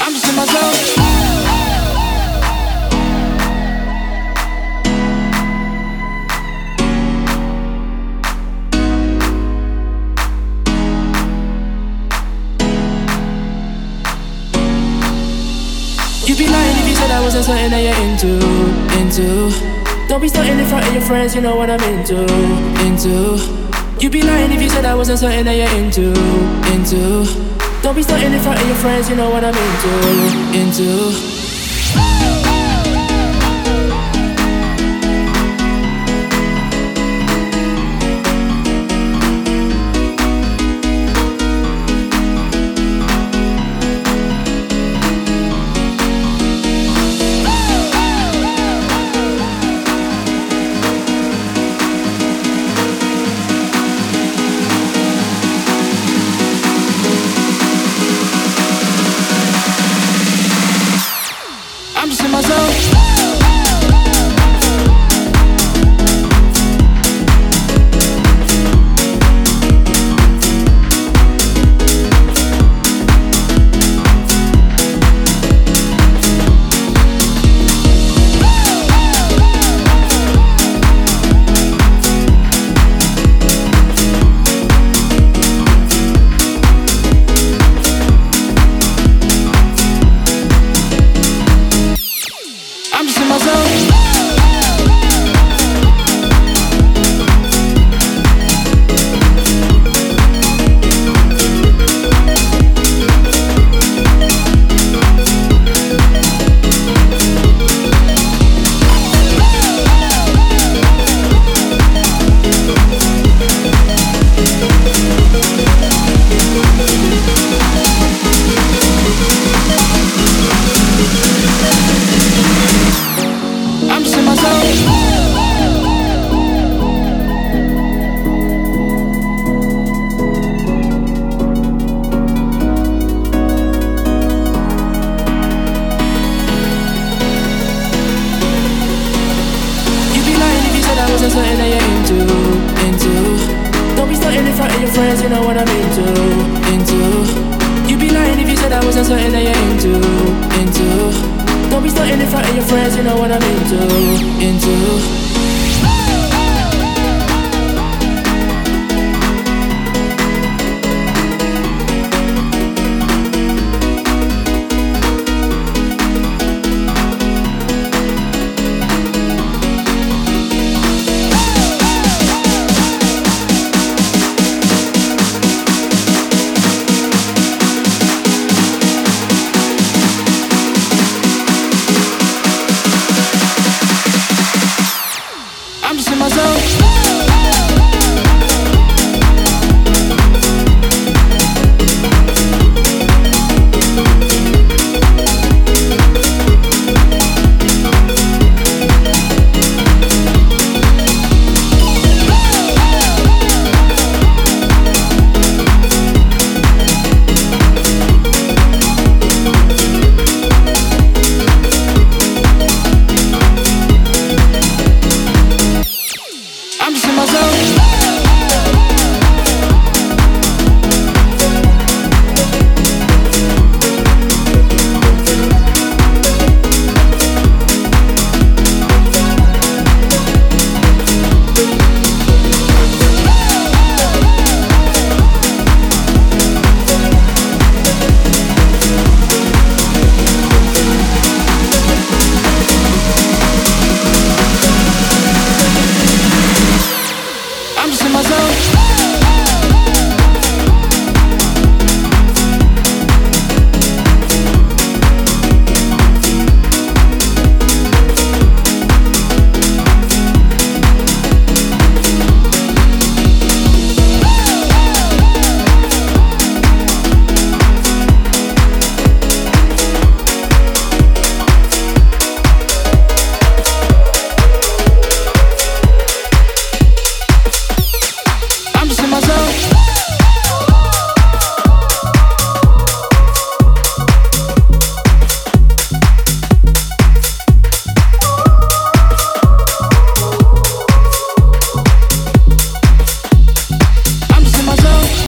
I'm just in my zone. You'd be lying if you said I wasn't something that you're into. Don't be starting in front of your friends, you know what I'm into. You'd be lying if you said I wasn't something that you're into. Don't be starting in front of your friends, you know what I'm into. I'm just in my zone. I'm just in my zone. I'm just in my zone. You'd be lying if you said I wasn't something that you're into. Don't be starting in front of your friends, you know what I'm into. You'd be lying if you said I wasn't something that you're into. Don't be starting in front of your friends, you know what I'm into.